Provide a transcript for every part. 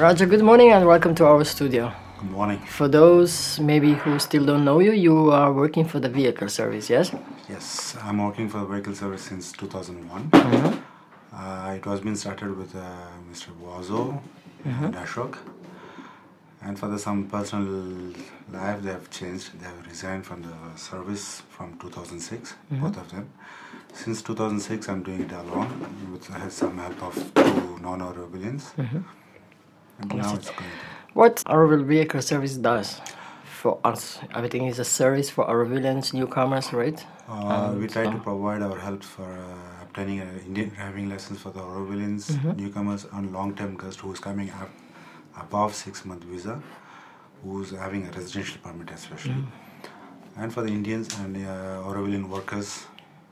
Raja, good morning and welcome to our studio. Good morning. For those maybe who still don't know you, you are working for the vehicle service, yes? Yes, I'm working for the vehicle service since 2001. It was been started with Mr. Wazo and Ashok. And for some personal life, they have changed. They have resigned from the service from 2006, both of them. Since 2006, I'm doing it alone with some help of two non-Aurovilians. And now it's going. What Auroville Vehicle Service does for us? Everything is a service for Aurovilians, newcomers, right? We try to provide our help for obtaining an Indian driving license for the Aurovilians, newcomers, and long-term guest who is coming up above 6-month visa, who's having a residential permit especially. And for the Indians and Aurovilian workers,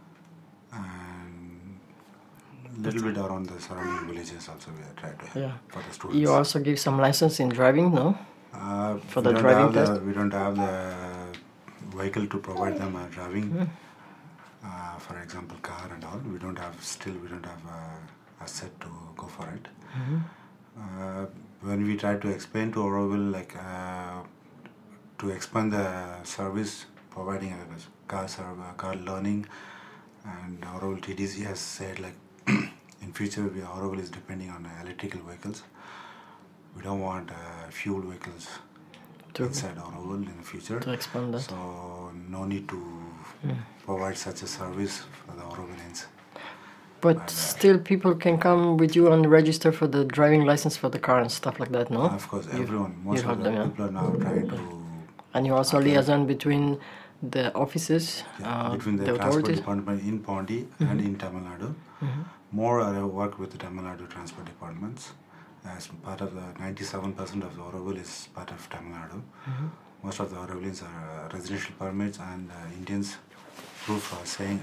and a little bit around the surrounding villages also we are trying to help for the students. You also give some license in driving, no? For the We don't driving have test? we don't have the vehicle to provide them driving. For example, car and all. We don't have a set to go for it. When we try to explain to Auroville, to expand the service, providing a car learning, and Auroville TDC has said in future Auroville is depending on electrical vehicles. We don't want fuel vehicles inside Auroville in the future. To expand that. So no need to provide such a service for the Aurovilians. But still people can come with you and register for the driving license for the car and stuff like that, no? Of course, everyone, most of the people are now trying to... And you also liaison between the offices, between the transport authorities? department in Pondi and in Tamil Nadu. More I work with the Tamil Nadu transport departments. As part of the 97% of the Auroville is part of Tamil Nadu. Most of the Aurovilians are residential permits and Indians proof for staying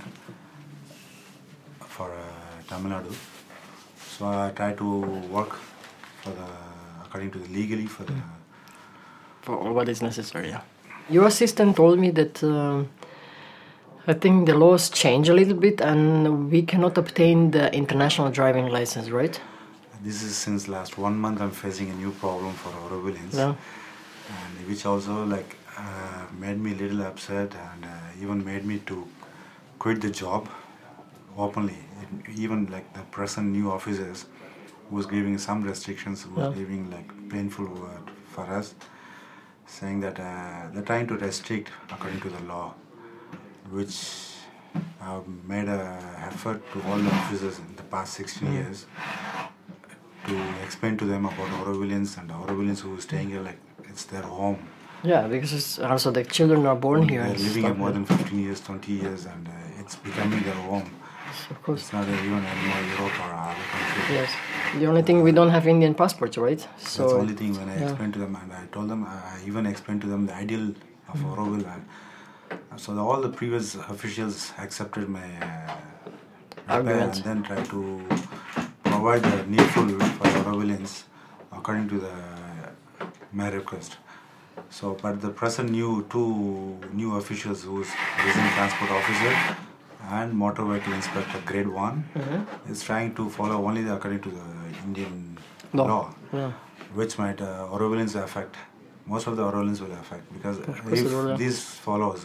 for Tamil Nadu. So I try to work for according to the legally for the... For what is necessary, yeah. Your assistant told me that I think the laws change a little bit and we cannot obtain the international driving license, right? This is since last 1 month I'm facing a new problem for Aurovilians, and which also made me a little upset and even made me to quit the job openly. Even the present new officers who was giving some restrictions, who was giving painful word for us, saying that they're trying to restrict according to the law, which I've made an effort to all the officers in the past 16 years to explain to them about Aurovilians and Aurovilians who are staying here it's their home. Yeah, because it's also the children are born here. They're living here more than 15 years, 20 years, and it's becoming their home. Of course. It's not even anymore Europe or other countries. Yes. The only thing we don't have Indian passports, right? So that's the only thing when I explained to them, and I told them, I even explained to them the ideal of Auroville. So all the previous officials accepted my argument and then tried to provide the needful for Aurovilians according to my request. So, but the present two new officials who's Resident Transport Officer and Motor Vehicle Inspector Grade 1 is trying to follow only according to the Indian law, which might Aurovilians affect. Most of the Aurovilians will affect because if this follows,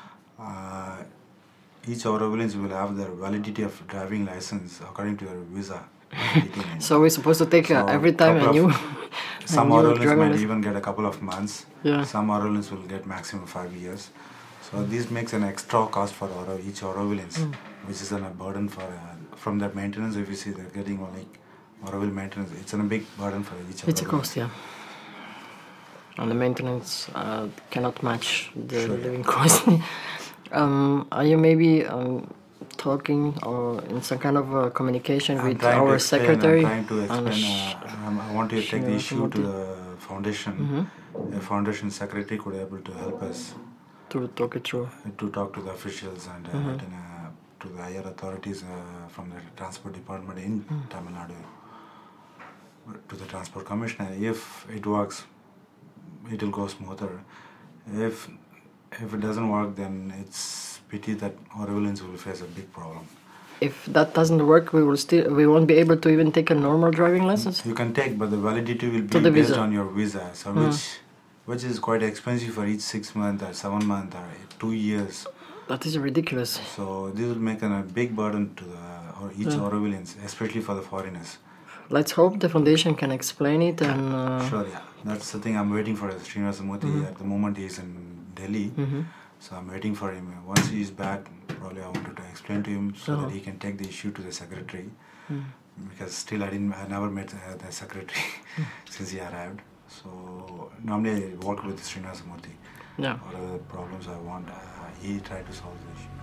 each Aurovilians will have their validity of driving license according to their visa. So we're supposed to take every time a new... Some Aurovilians might even get a couple of months. Yeah. Some Aurovilians will get maximum 5 years. So this makes an extra cost for each Aurovilians, which is a burden for from that maintenance. If you see they're getting Auroville maintenance, it's a big burden for each Auroville. It's a cost, yeah. And the maintenance cannot match the living cost. Are you maybe talking or in some kind of communication with our secretary? I'm trying to explain. I want to take the issue to the foundation. The foundation secretary could be able to help us to talk it through. To talk to the officials and to the higher authorities from the transport department in Tamil Nadu, to the transport commissioner. If it works, it will go smoother. If it doesn't work, then it's pity that Aurovilians will face a big problem. if that doesn't work, we won't be able to even take a normal driving license. You can take, but the validity will be based on your visa, so which is quite expensive for each 6 months or 7 months or 2 years. That is ridiculous. So this will make a big burden to each Aurovilians, especially for the foreigners. Let's hope the foundation can explain it and. Sure, yeah. That's the thing I'm waiting for. Srinivasa Murthy at the moment he's in Delhi, so I'm waiting for him. Once he's back, probably I wanted to explain to him so that he can take the issue to the secretary. Because still I never met the secretary since he arrived. So normally I work with Srinivasa Murthy. Yeah. What are the problems I want? He tried to solve the issue.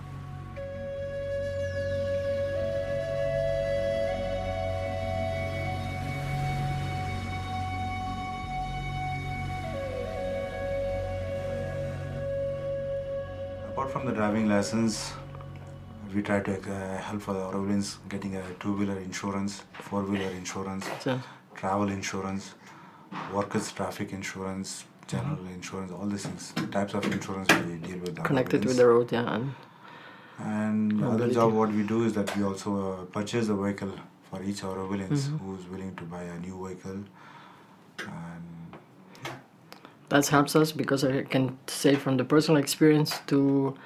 Apart from the driving license, we try to help for the Aurovilians getting a 2-wheeler insurance, 4-wheeler insurance, travel insurance, workers' traffic insurance, general insurance, all these things, types of insurance we deal with. Connected with the road, yeah. And the other job what we do is that we also purchase a vehicle for each Aurovilians who's willing to buy a new vehicle. And that helps us because I can say from the personal experience to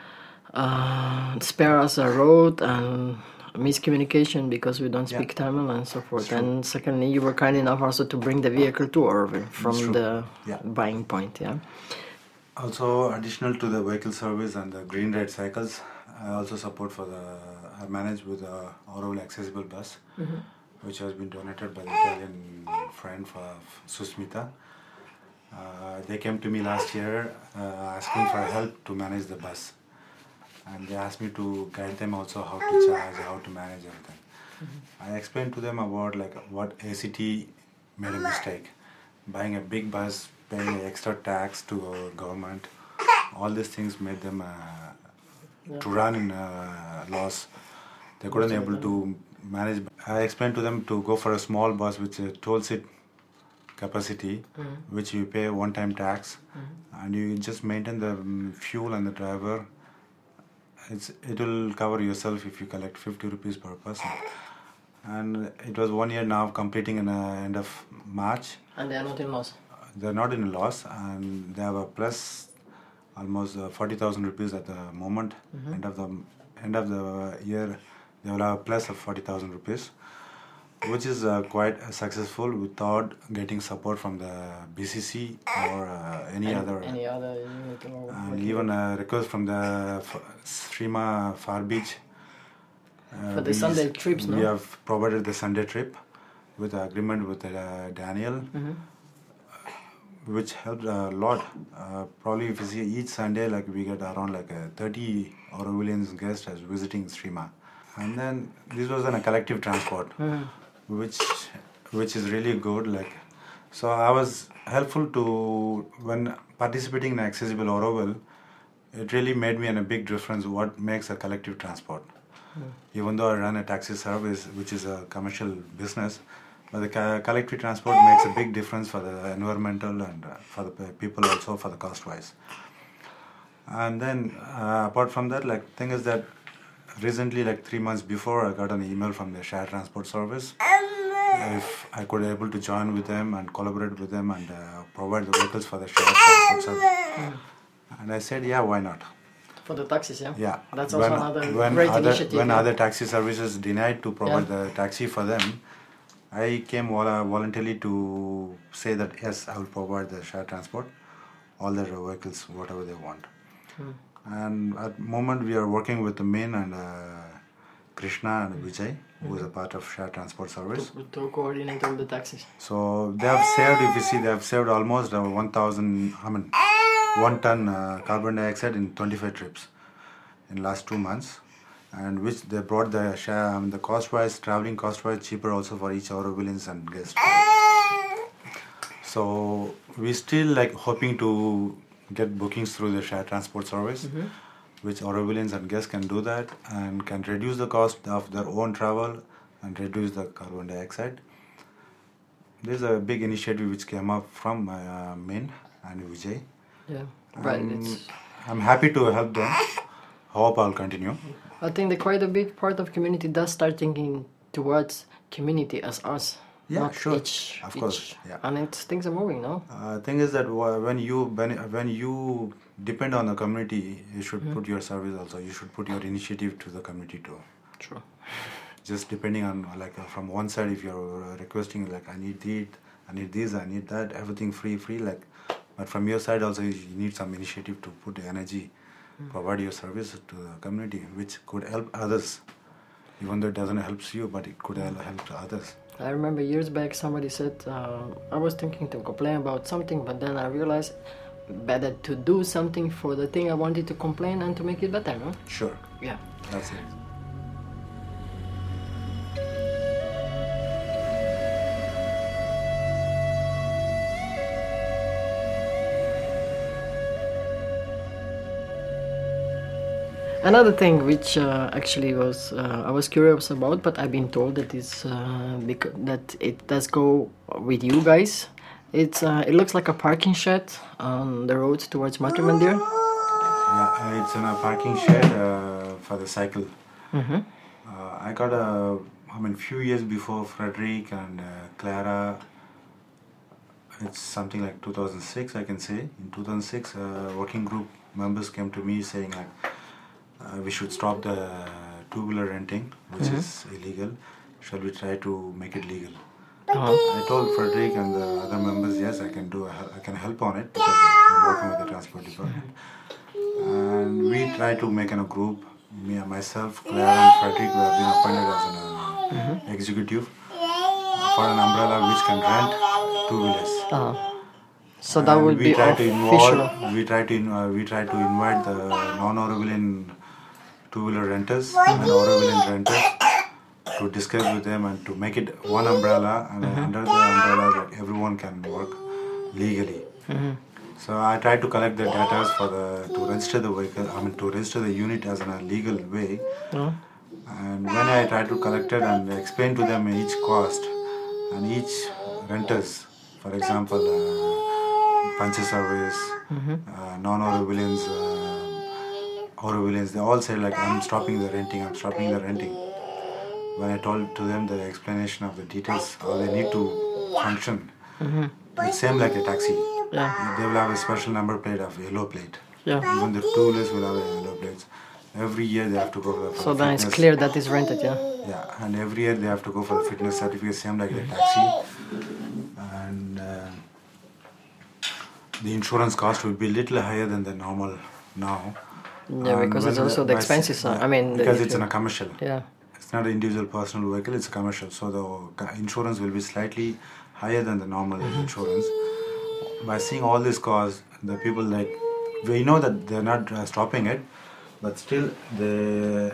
spare us a road and miscommunication because we don't speak Tamil and so forth. And secondly, you were kind enough also to bring the vehicle to Auroville from the buying point. Yeah. Also, additional to the vehicle service and the Green Ride cycles, I also support I manage with the Auroville accessible bus, which has been donated by the Italian friend for Susmita. They came to me last year asking for help to manage the bus. And they asked me to guide them also how to charge, how to manage everything. I explained to them about what ACT made a mistake. Buying a big bus, paying extra tax to government, all these things made them to run in loss. They couldn't able to manage. I explained to them to go for a small bus with a 12-seat capacity, which you pay one-time tax, and you just maintain the fuel and the driver. It will cover yourself if you collect 50 rupees per person. And it was 1 year now, completing in the end of March. And they are not in loss? They're not in loss, and they have a plus almost 40,000 rupees at the moment. End of the year, they will have a plus of 40,000 rupees, which is quite successful without getting support from the BCC or any other unit. And even a request from the Srima Far Beach. For the Sunday trips, we have provided the Sunday trip with agreement with Daniel, which helped a lot. Probably if you see each Sunday, we get around 30 Aurovilians guests as visiting Srima. And then this was a collective transport. Which is really good. So I was helpful to when participating in Accessible Auroville. It really made me a big difference. What makes a collective transport? Even though I run a taxi service, which is a commercial business, but the collective transport makes a big difference for the environmental and for the people also for the cost wise. And then apart from that, thing is that recently, 3 months before, I got an email from the Share Transport Service if I could be able to join with them and collaborate with them and provide the vehicles for the Share Transport Service. And I said, yeah, why not? For the taxis, yeah? Yeah. That's also another great initiative. When other taxi services denied to provide the taxi for them, I came voluntarily to say that, yes, I will provide the Share Transport, all their vehicles, whatever they want. And at the moment we are working with the Min and Krishna and Vijay, who is a part of Share Transport Service. To coordinate all the taxis. So they have saved, if you see, they have saved almost 1 ton carbon dioxide in 25 trips in last 2 months. And which they brought the share, the cost-wise, traveling cost-wise cheaper also for each Aurovilians and guests. So we still hoping to get bookings through the Share Transport Service, which Aurovilians and guests can do that and can reduce the cost of their own travel and reduce the carbon dioxide. There's a big initiative which came up from Min and Vijay. Yeah, right. I'm happy to help them. hope I'll continue. I think that quite a big part of community does start thinking towards community as us. Yeah, not sure. Each, of course. Yeah. And things are moving, no? Thing is that when you depend on the community, you should put your service also. You should put your initiative to the community too. True. Just depending on from one side, if you're requesting I need this, I need that, everything free, but from your side also you need some initiative to put the energy, provide your service to the community, which could help others. Even though it doesn't help you, but it could help to others. I remember years back somebody said, I was thinking to complain about something, but then I realized better to do something for the thing I wanted to complain and to make it better, no? Sure. Yeah. That's it. Another thing which actually was I was curious about, but I've been told that that it does go with you guys. It looks like a parking shed on the road towards Matu Mandir. Yeah, it's in a parking shed for the cycle. Mm-hmm. I got few years before Frederick and Clara. It's something like 2006, I can say. In 2006, working group members came to me saying we should stop the two-wheeler renting, which is illegal. Shall we try to make it legal? I told Frederick and the other members, yes, I can help on it because I'm working with the transport department. And we try to make a group. Me and myself, Claire and Frederick, we have been appointed as an executive for an umbrella which can rent two-wheelers. So that would be official. We try to invite the non-Aurovillean two-wheeler renters and Aurovillean renters to discuss with them and to make it one umbrella, and under the umbrella that everyone can work legally. So I try to collect the data to register the vehicle, to register the unit as in a legal way. And when I try to collect it and explain to them each cost and each renters, for example, Pancha service, non-Aurovilleans, Aurovilleans, they all say I'm stopping the renting. When I told to them the explanation of the details, how they need to function, it's same like a taxi. Yeah. They will have a special number plate of yellow plate. Yeah. Even the two-wheelers will have a yellow plates. Every year they have to go for the So then it's clear that it's rented, yeah? Yeah, and every year they have to go for the fitness certificate, same like the taxi. And the insurance cost will be a little higher than the normal now. Yeah, because it's also the expenses. Because it's in a commercial. Yeah. It's not an individual personal vehicle, it's a commercial. So the insurance will be slightly higher than the normal insurance. By seeing all this cost, the people we know that they're not stopping it, but still they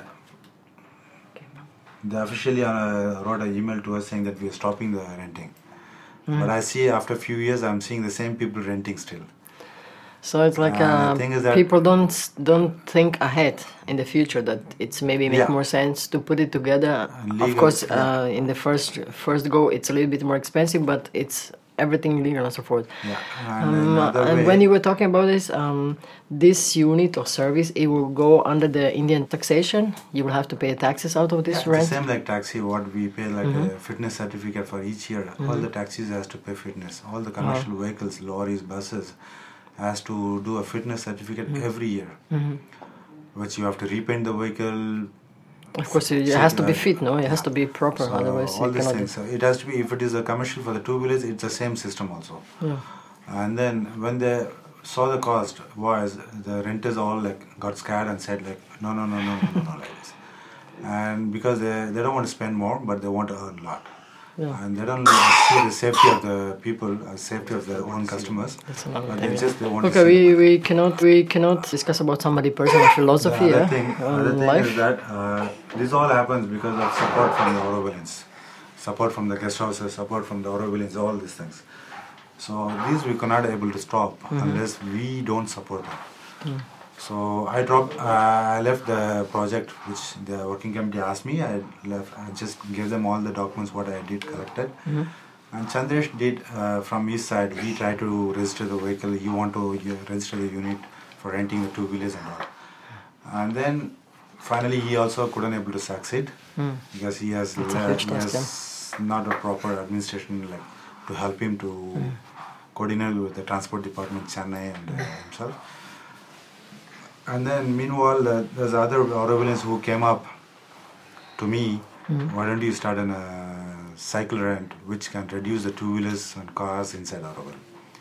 officially wrote an email to us saying that we are stopping the renting. But I see after a few years, I'm seeing the same people renting still. So it's like people don't think ahead in the future that it's maybe make more sense to put it together. Legal, of course, in the first go, it's a little bit more expensive, but it's everything legal and so forth. Yeah. And when you were talking about this unit or service, it will go under the Indian taxation. You will have to pay taxes out of this rent. It's the same like taxi. What we pay a fitness certificate for each year. All the taxis has to pay fitness. All the commercial vehicles, lorries, buses, has to do a fitness certificate every year, which you have to repaint the vehicle. Of course, it has to be fit, no? It has to be proper, so otherwise all you these cannot. Things. So it has to be. If it is a commercial for the two-wheelers, it's the same system also. Yeah. And then when they saw the cost, the renters all got scared and said no like this. And because they don't want to spend more, but they want to earn a lot. Yeah. And they don't see the safety of the people, safety of their own customers. That's another but thing. they want Okay, to we cannot discuss about somebody's personal philosophy. The other thing is that this all happens because of support from the Aurovilleans, support from the guest houses, support from the Aurovilleans, all these things. So these we cannot able to stop unless we don't support them. So I left the project which the working committee asked me. I just gave them all the documents what I did collected. And Chandresh did from his side. He tried to register the vehicle. He want to register the unit for renting the two-wheelers and all. And then finally he also couldn't able to succeed because he has not a proper administration like to help him to coordinate with the transport department Chennai and himself. And then meanwhile there's other Aurovilians who came up to me, why don't you start a cycle rent which can reduce the two-wheelers and cars inside Auroville.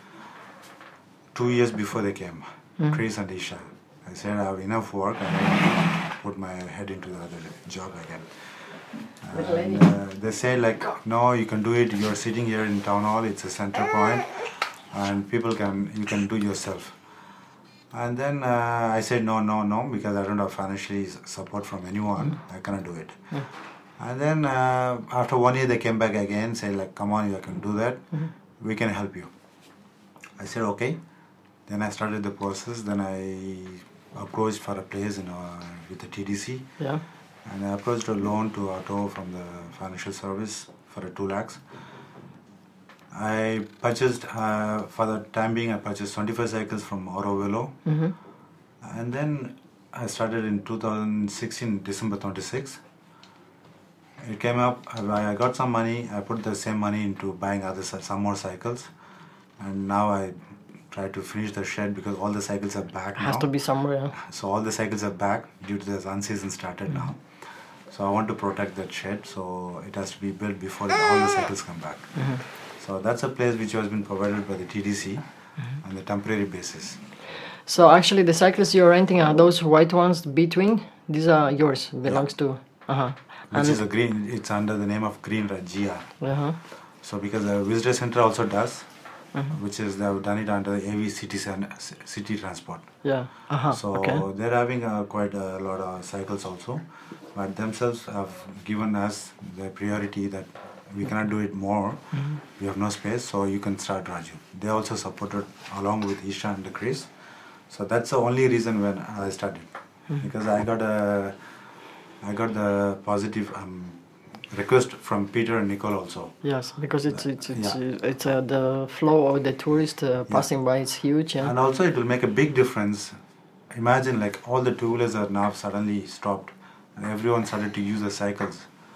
2 years before they came, Chris and Isha, I said I have enough work and I put my head into the other job again. And, they said like, no, you can do it, you're sitting here in town hall, it's a center point and you can do yourself. And then I said no, because I don't have financial support from anyone, I cannot do it. And then after 1 year they came back again, said like, come on, you can do that, we can help you. I said okay. Then I started the process, then I approached for a place with the TDC. Yeah. And I approached a loan to Auto from the financial service for 2 lakhs. I purchased, for the time being, I purchased 25 cycles from Aurovelo. And then I started in 2016, December 26. It came up, I got some money, I put the same money into buying some more cycles. And now I try to finish the shed because all the cycles are back now. Has to be somewhere, yeah. So all the cycles are back due to the unseason started now. So I want to protect that shed, so it has to be built before all the cycles come back. So that's a place which has been provided by the TDC on the temporary basis. So actually the cycles you're renting are those white ones, between, these are yours, belongs to... Which is a green, it's under the name of Green GR. So because the visitor center also does, which is they have done it under the AV city transport. Yeah. So they're having quite a lot of cycles also, but themselves have given us the priority that we cannot do it more. We have no space, so you can start Raju. They also supported along with Isha and Chris. So that's the only reason when I started, because I got the positive request from Peter and Nicole also. Yes, because it's the flow of the tourists passing by is huge. And also it will make a big difference. Imagine like all the two-wheelers are now suddenly stopped and everyone started to use the cycles.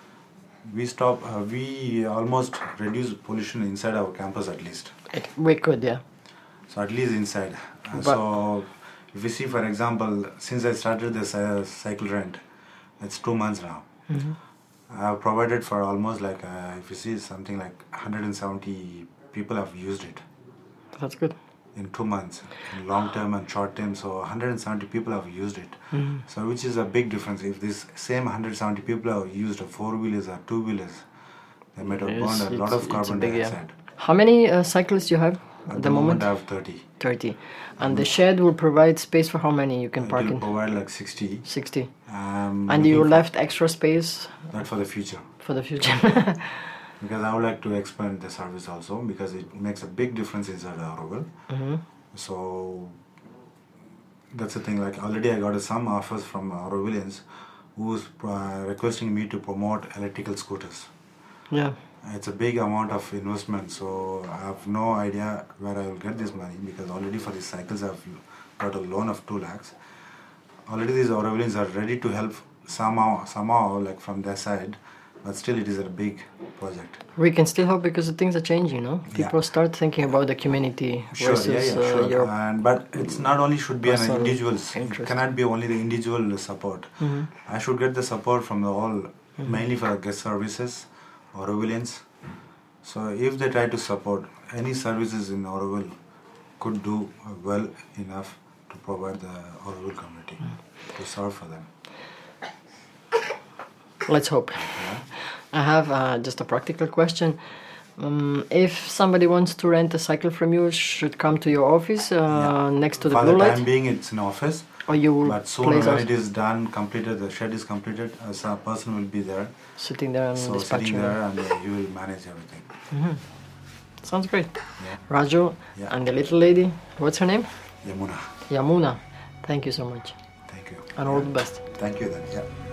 We almost reduce pollution inside our campus at least. We could, yeah. So at least inside. So if you see, for example, since I started this cycle rent, it's 2 months now. I have provided for almost like, if you see, something like 170 people have used it. That's good. In 2 months, in long term and short term, so 170 people have used it. So which is a big difference. If this same 170 people have used 4-wheelers or 2-wheelers, they might have burned a lot of carbon dioxide. How many cyclists you have at the moment? I have 30. 30. And the shed will provide space for how many you can park in? It will provide like 60. 60. And you left extra space? That for the future. For the future. Because I would like to expand the service also, because it makes a big difference inside Auroville. So that's the thing, like already I got some offers from Aurovillians who's requesting me to promote electrical scooters. Yeah. It's a big amount of investment, so I have no idea where I will get this money, because already for these cycles I've got a loan of 2 lakhs. Already these Aurovillians are ready to help somehow like from their side, but still it is a big project. We can still hope, because the things are changing, no? People start thinking about the community versus sure. But it's not only should be an individual, it cannot be only the individual support. I should get the support from all, mainly for guest services, Aurovillians. So if they try to support, any services in Auroville could do well enough to provide the Auroville community, to serve for them. Let's hope. Yeah. I have just a practical question. If somebody wants to rent a cycle from you, should come to your office next to the blue light? For the time being, it's an office. Or you will but soon when it is done, completed, the shed is completed, a person will be there. Sitting there and dispatching. Sitting there and you will manage everything. Sounds great. Yeah. Raju and the little lady, what's her name? Yamuna. Yamuna. Thank you so much. Thank you. And all the best. Thank you then, yeah.